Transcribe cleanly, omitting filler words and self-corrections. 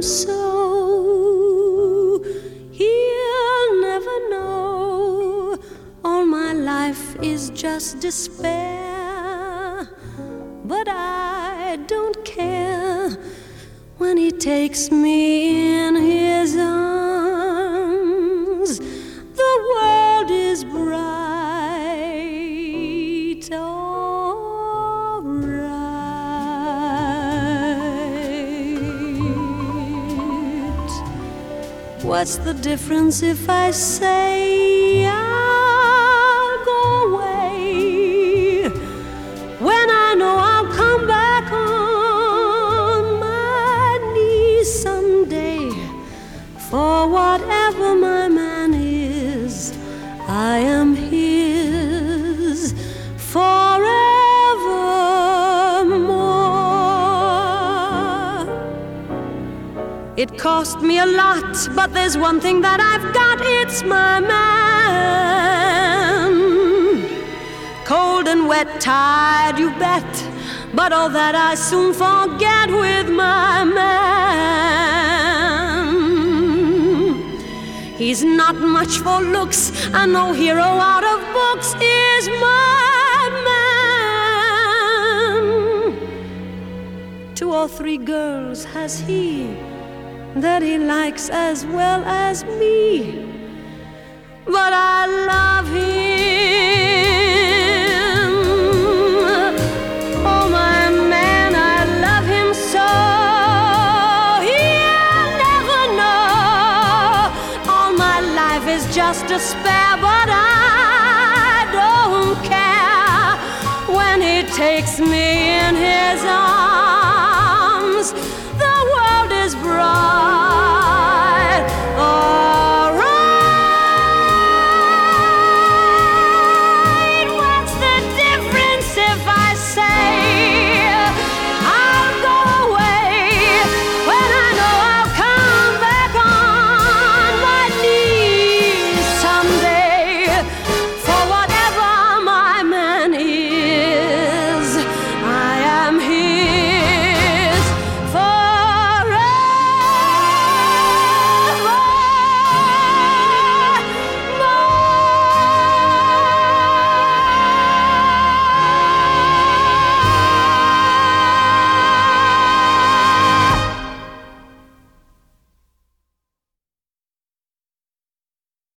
him so, he'll never know. All my life is just despair, but I don't care when he takes me in his arms. The world is bright, all right. What's the difference if I say I'll go away when I know I'll come back on my knees someday? For whatever my man is, I am his forevermore. It cost me a lot, but there's one thing that I've got, it's my man. Cold and wet, tired, you bet, but all that I soon forget with my man. He's not much for looks, and no hero out of books is my man. 2 or 3 girls has he that he likes as well as me, but I love him. Oh, my man, I love him so. He'll never know. All my life is just despair, but I don't care when he takes me in his arms.